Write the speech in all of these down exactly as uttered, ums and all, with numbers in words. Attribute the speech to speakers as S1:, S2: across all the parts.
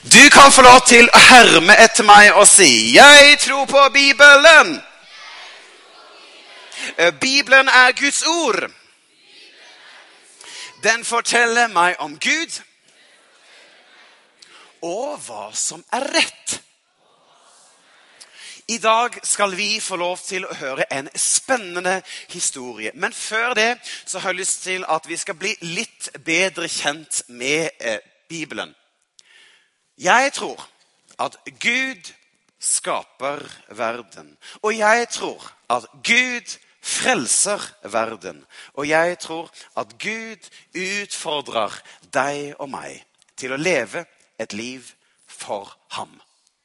S1: Du kan få lov til å herme etter meg og si, jeg tror på Bibelen. Bibelen er Guds ord. Den forteller meg om Gud og hva som er rett. I dag skal vi få lov til å høre en spennende historie. Men før det så har jeg lyst til at vi skal bli litt bedre kjent med eh, Bibelen. Jeg tror at Gud skaper verden. Og jeg tror at Gud frelser verden. Og jeg tror at Gud utfordrer deg og meg til å leve et liv for ham.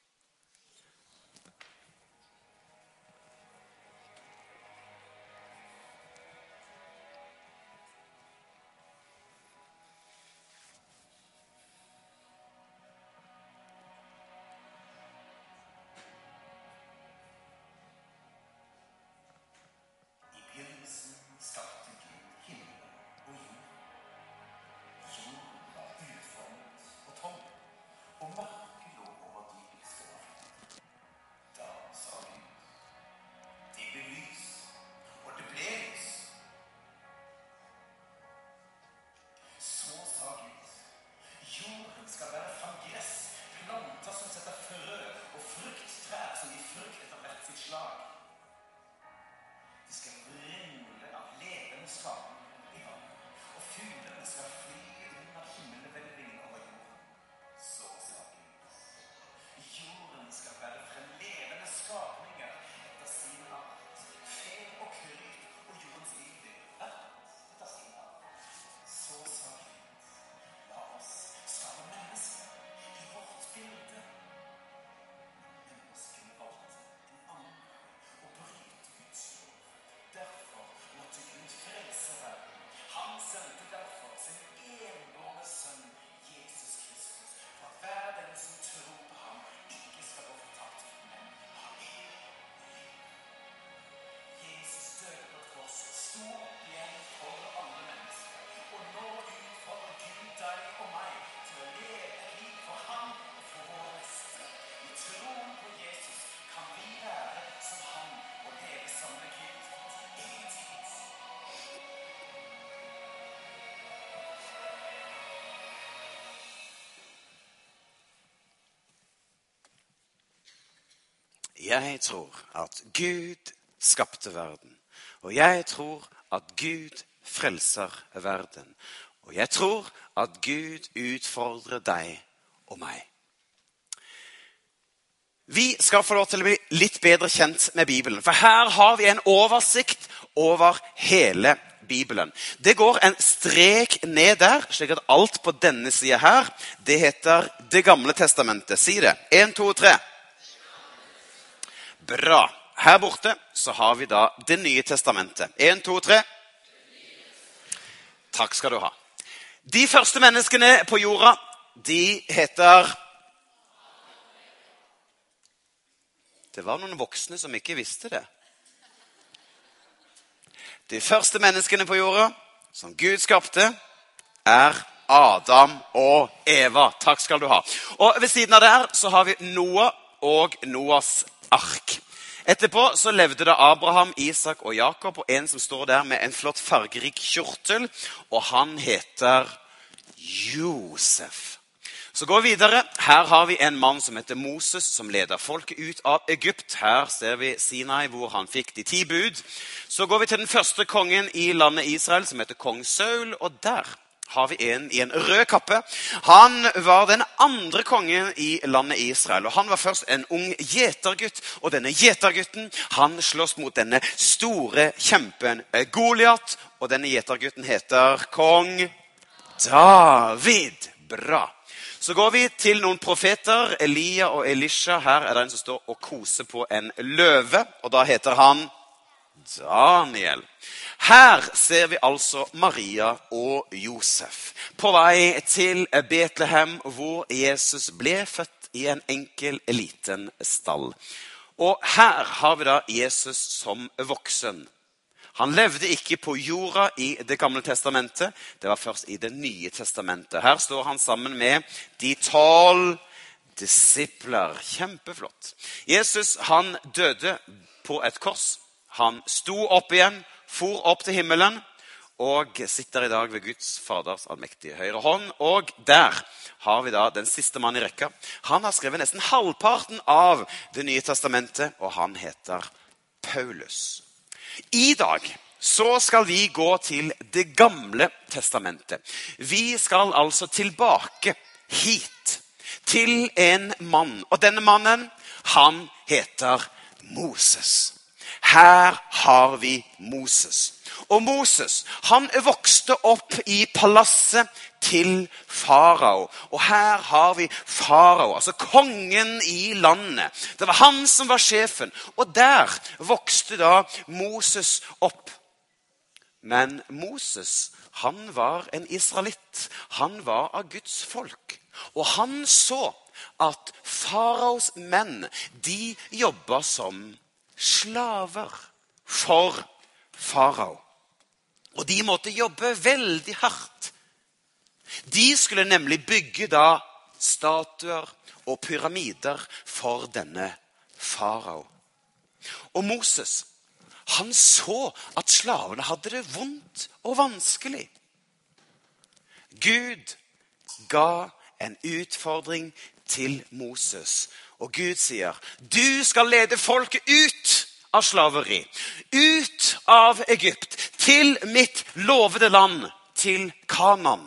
S1: Jeg tror at Gud skapte verden, og jeg tror at Gud frelser verden, og jeg tror at Gud utfordrer deg og meg. Vi skal få lov til å bli litt bedre kjent med Bibelen, for her har vi en oversikt over hele Bibelen. Det går en strek ned der, slik at alt på denne siden her, det heter Det gamle testamentet. Si det. En, to, tre. Bra. Her borte så har vi da Det nye testamentet. En, to, tre. Takk skal du ha. De første menneskene på jorda, de heter... Det var noen voksne som ikke visste det. De første menneskene på jorda, som Gud skapte, er Adam og Eva. Takk skal du ha. Og ved siden av der så har vi Noah og Noahs ark. Etterpå så levde det Abraham, Isak og Jakob, og en som står der med en flott fargerik kjortel, og han heter Josef. Så går vi videre. Her har vi en mann som heter Moses, som leder folket ut av Egypt. Her ser vi Sinai, hvor han fikk de ti bud. Så går vi til den første kongen i landet Israel, som heter kong Saul, og der har vi en i en rød kappe. Han var den andre kongen i landet Israel, og han var først en ung gjetergutt, og denne gjetergutten, han slåss mot denne store kjempen Goliat, og denne gjetergutten heter kong David. Bra. Så går vi til noen profeter, Elia og Elisha. Her er det en som står og koser på en løve, og da heter han Daniel. Her ser vi altså Maria og Josef på vei til Betlehem, hvor Jesus ble født i en enkel, liten stall. Og her har vi da Jesus som voksen. Han levde ikke på jorda i Det gamle testamentet, det var først i Det nye testamentet. Her står han sammen med de tolv disipler. Kjempeflott. Jesus, han døde på et kors. Han sto opp igjen, for opp til himmelen, og sitter i dag ved Guds faders allmektige høyre hånd. Og der har vi da den siste mann i rekka. Han har skrevet nesten halvparten av det nye testamentet, og han heter Paulus. I dag så skal vi gå til det gamle testamentet. Vi skal altså tilbake hit til en mann. Og denne mannen, han heter Moses. Her har vi Moses. Og Moses, han vokste opp i palasset til farao. Og her har vi farao, altså kongen i landet. Det var han som var sjefen. Og der vokste da Moses opp. Men Moses, han var en israelitt. Han var av Guds folk. Og han så at faraos menn, de jobbet som slaver for farao. Og de måtte jobbe veldig hardt. De skulle nemlig bygge da statuer og pyramider for denne farao. Og Moses, han så at slavene hadde det vondt og vanskelig. Gud ga en utfordring til Moses. Og Gud sier, du skal lede folket ut av slaveri, ut av Egypt, til mitt lovede land, til Kanaan.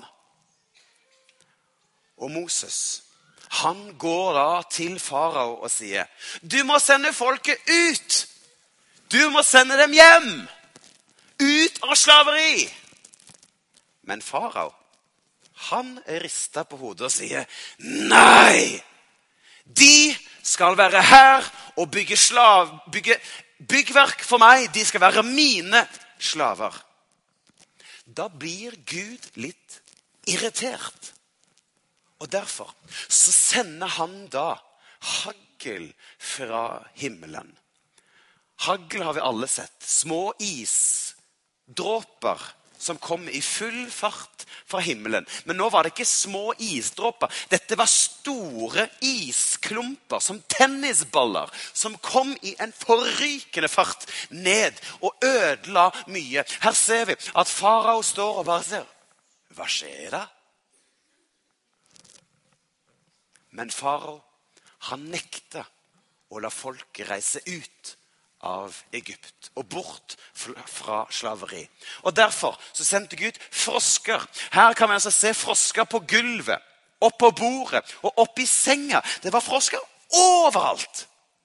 S1: Og Moses, han går da til farao og sier, du må sende folket ut. Du må sende dem hjem, ut av slaveri. Men farao, han rister på hodet og sier, nei, de skal være her og bygge, slav, bygge byggverk for meg. De skal være mine slaver. Da blir Gud litt irritert. Og derfor så sender han da hagl fra himmelen. Hagl har vi alle sett. Små isdråper som kom i full fart fra himmelen. Men nå var det ikke små isdråper. Dette var store isklumper som tennisballer som kom i en forrykende fart ned og ødela mye. Her ser vi at farao står og bare ser, hva skjer da? Men farao, han nekta å la folket reise ut av Egypt og bort fra slaveri. Og derfor så sendte Gud frosker. Her kan vi altså se frosker på gulvet, opp på bordet og opp i senga. Det var frosker overalt.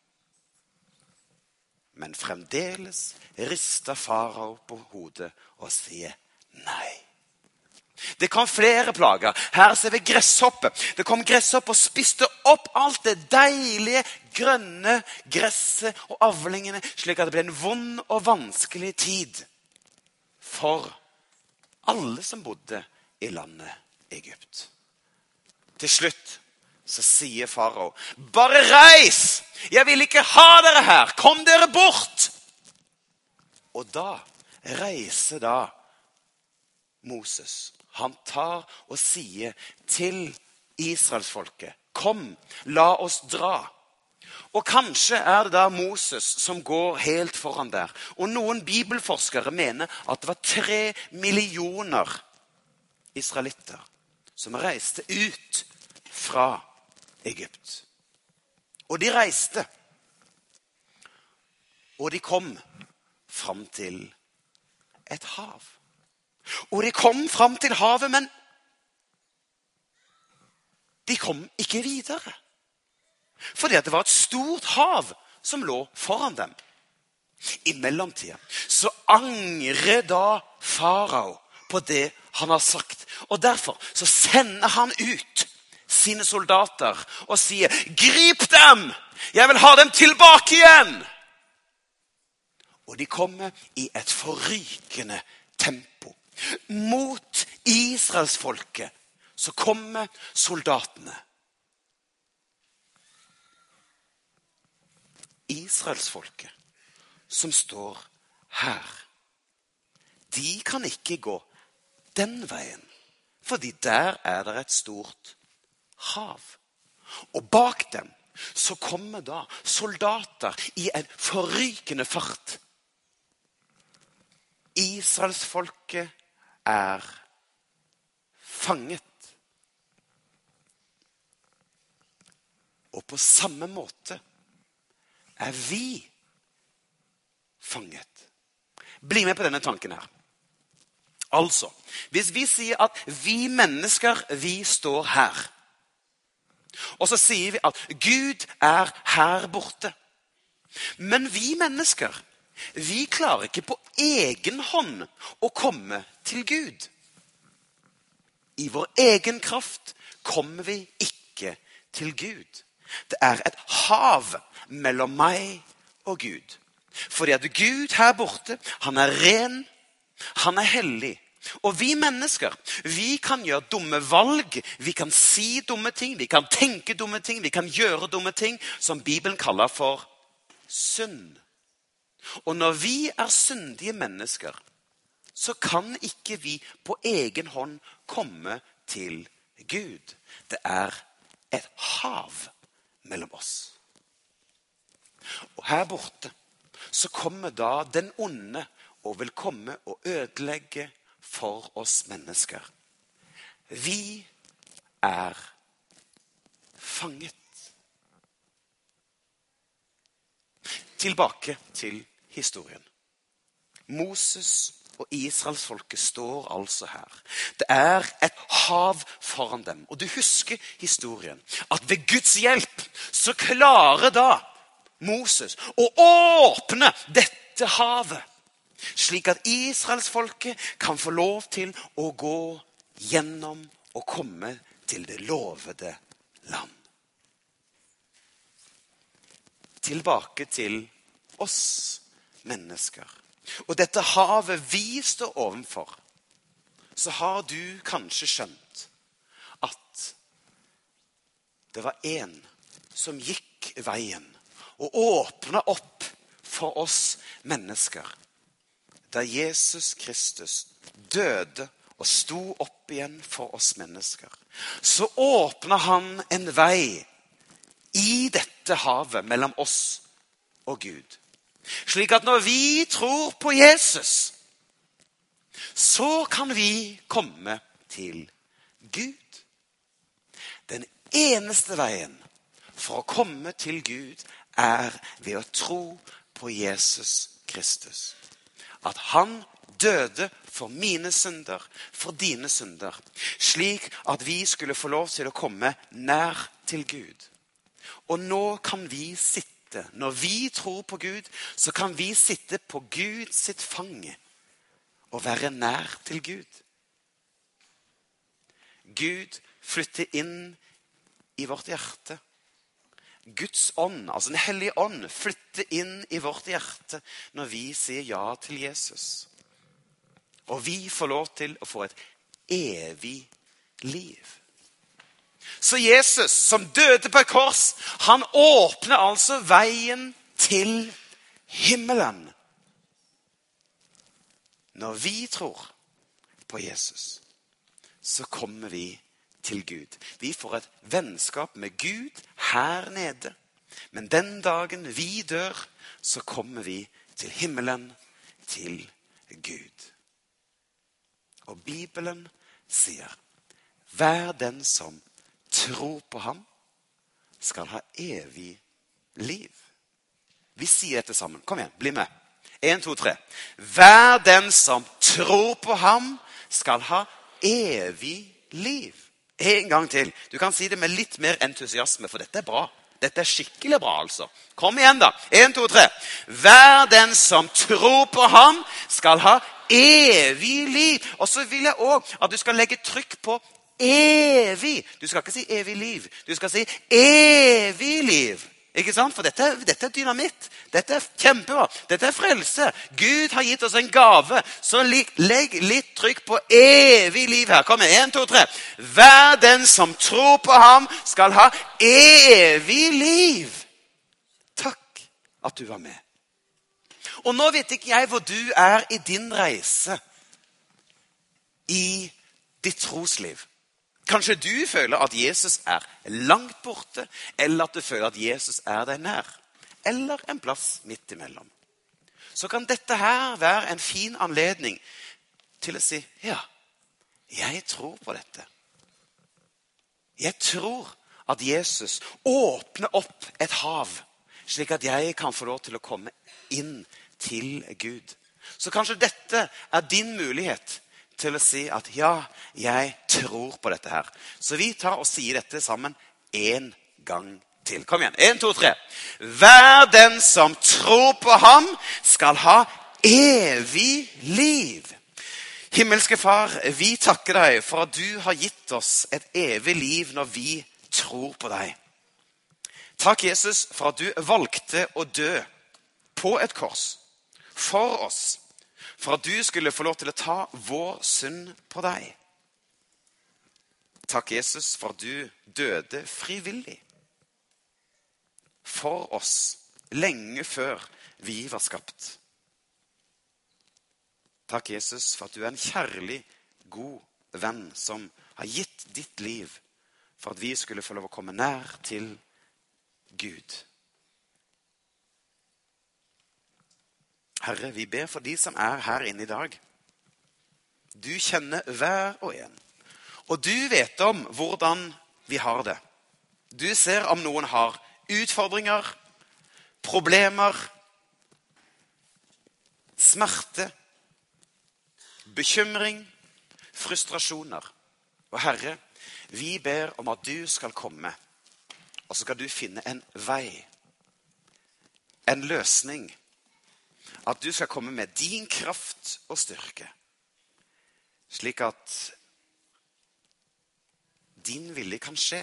S1: Men fremdeles rister farao på hodet og sier nei. Det kom flere plager. Her ser vi gresshoppe. Det kom gresshoppe og spiste opp alt det deilige, grønne gresset og avlingene, slik at det ble en vond og vanskelig tid for alle som bodde i landet Egypt. Til slutt så sier farao, bare reis! Jeg vil ikke ha dere her! Kom dere bort! Og da reiser da Moses. Han tar og sier til Israelsfolket, kom, la oss dra. Og kanskje er det da Moses som går helt foran der. Og noen bibelforskere mener at det var tre millioner israelitter som reiste ut fra Egypt. Og de reiste. Og de kom fram til et hav. Og de kom fram til havet, men de kom ikke videre. Fordi at det var et stort hav som lå foran dem. I mellomtiden så angrer da farao på det han har sagt. Og derfor så sender han ut sine soldater og sier, grip dem! Jeg vil ha dem tilbake igjen! Og de kommer i et forrykende tempo. Mot Israelsfolket så kommer soldatene. Israelsfolket som står her, de kan ikke gå den veien, fordi der er det et stort hav. Og bak dem så kommer da soldater i en forrykende fart. Israelsfolket er fanget. Og på samme måte er vi fanget. Bli med på denne tanken her. Altså, hvis vi sier at vi mennesker, vi står her. Og så sier vi at Gud er her borte. Men vi mennesker, vi klarer ikke på egen hånd å komme til Gud. I vår egen kraft kommer vi ikke til Gud. Det er et hav mellom meg og Gud. Fordi at Gud her borte, han er ren, han er hellig. Og vi mennesker, vi kan gjøre dumme valg, vi kan si dumme ting, vi kan tenke dumme ting, vi kan gjøre dumme ting, som Bibelen kaller for synd. Og når vi er syndige mennesker, så kan ikke vi på egen hånd komme til Gud. Det er et hav mellom oss. Og her borte så kommer da den onde og vil komme og ødelegge for oss mennesker. Vi er fanget. Tilbake til historien. Moses og Israelsfolket står altså her. Det er et hav foran dem. Og du husker historien. At ved Guds hjelp så klarer da Moses å åpne dette havet. Slik at Israelsfolket kan få lov til å gå gjennom og komme til det lovede land. Tilbake til oss mennesker. Og dette havet vi står ovenfor, så har du kanskje skjønt at det var en som gikk veien og åpnet opp for oss mennesker. Da Jesus Kristus døde og sto opp igjen for oss mennesker, så åpnet han en vei i dette havet mellom oss og Gud. Slik at når vi tror på Jesus, så kan vi komme til Gud. Den eneste veien for å komme til Gud er ved å tro på Jesus Kristus. At han døde for mine synder, for dine synder, slik at vi skulle få lov til å komme nær til Gud. Og nå kan vi sitte, når vi tror på Gud, så kan vi sitte på Gud sitt fange og være nær til Gud. Gud flytter inn i vårt hjerte. Guds ånd, altså den hellige ånd, flytter inn i vårt hjerte når vi sier ja til Jesus. Og vi får lov til å få et evig liv. Så Jesus, som døde på et kors, han åpner altså veien til himmelen. Når vi tror på Jesus, så kommer vi til Gud. Vi får et vennskap med Gud her nede. Men den dagen vi dør, så kommer vi til himmelen, til Gud. Og Bibelen sier, hver den som tror på ham, skal ha evig liv. Vi sier dette sammen. Kom igjen, bli med. En, to, tre. Hver den som tror på ham, skal ha evig liv. En gang til. Du kan si det med litt mer entusiasme, for dette er bra. Dette er skikkelig bra, altså. Kom igjen da. En, to, tre. Hver den som tror på ham, skal ha evig liv. Og så vil jeg også at du skal legge trykk på evig. Du skal ikke si evig liv. Du skal si evig liv. Ikke sant? For dette, dette er dynamitt. Dette er kjempebra. Dette er frelse. Gud har gitt oss en gave. Så legg litt trykk på evig liv her. Kom igjen. En, to, tre. Hver den som tror på ham skal ha evig liv. Takk at du var med. Og nå vet ikke jeg hvor du er i din reise i ditt trosliv. Kanskje du føler at Jesus er langt borte, eller at du føler at Jesus er deg nær, eller en plass midt imellom. Så kan dette her være en fin anledning til å si, ja, jeg tror på dette. Jeg tror at Jesus åpner opp et hav, slik at jeg kan få lov til å komme inn til Gud. Så kanskje dette er din mulighet til å si at ja, jeg tror på dette her. Så vi tar og sier dette sammen en gang til. Kom igjen, en, to, tre. Hver den som tror på ham skal ha evig liv. Himmelske far, vi takker deg for at du har gitt oss et evig liv når vi tror på deg. Takk Jesus for at du valgte å dø på et kors for oss, for at du skulle få lov til å ta vår synd på deg. Takk Jesus for at du døde frivillig for oss lenge før vi var skapt. Takk Jesus for at du er en kjærlig, god venn som har gitt ditt liv for at vi skulle få lov å komme nær til Gud. Herre, vi ber for de som er her inne i dag. Du kjenner hver og en. Og du vet om hvordan vi har det. Du ser om noen har utfordringer, problemer, smerte, bekymring, frustrasjoner. Og Herre, vi ber om at du skal komme, og så skal du finne en vei, en løsning. At du skal komme med din kraft og styrke, slik at din vilje kan skje.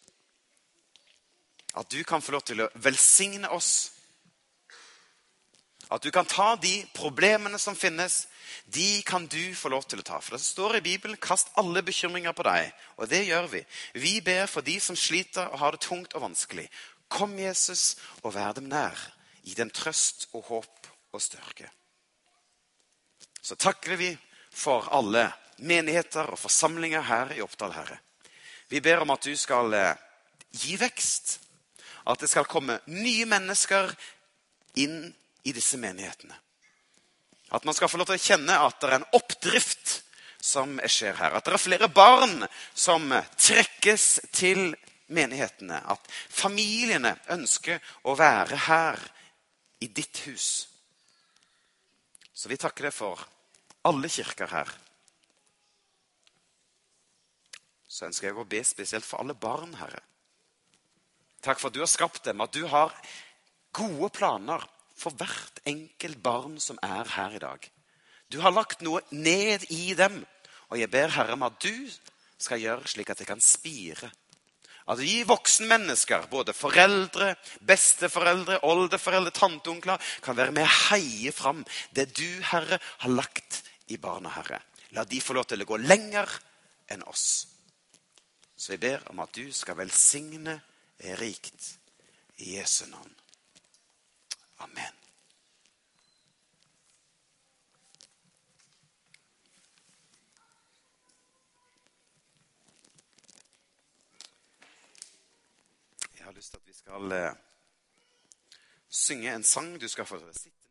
S1: At du kan få lov til å velsigne oss. At du kan ta de problemene som finnes, de kan du få lov til å ta. For det står i Bibelen, kast alle bekymringer på deg. Og det gjør vi. Vi ber for de som sliter og har det tungt og vanskelig. Kom Jesus og vær dem nær. Gi dem trøst og håp og styrke. Så takker vi for alle menigheter og forsamlinger her i Oppdal, Herre. Vi ber om at du skal gi vekst. At det skal komme nye mennesker inn i disse menighetene. At man skal få lov til å kjenne at det er en oppdrift som skjer her. At det er flere barn som trekkes til menighetene. At familiene ønsker å være her i ditt hus. Så vi takker deg for alle kirker her. Så ønsker jeg å be spesielt for alle barn, Herre. Takk for at du har skapt dem, at du har gode planer for hvert enkelt barn som er her i dag. Du har lagt noe ned i dem, og jeg ber Herre om at du skal gjøre slik at det kan spire. At vi voksne mennesker, både foreldre, besteforeldre, oldeforeldre, tanteonkler, kan være med å heie fram det du, Herre, har lagt i barna, Herre. La de få lov til å gå lenger enn oss. Så jeg ber om at du skal velsigne rikt i Jesu navn. Amen. Jeg har lyst til at vi skal uh, synge en sang. Du skal få sitte.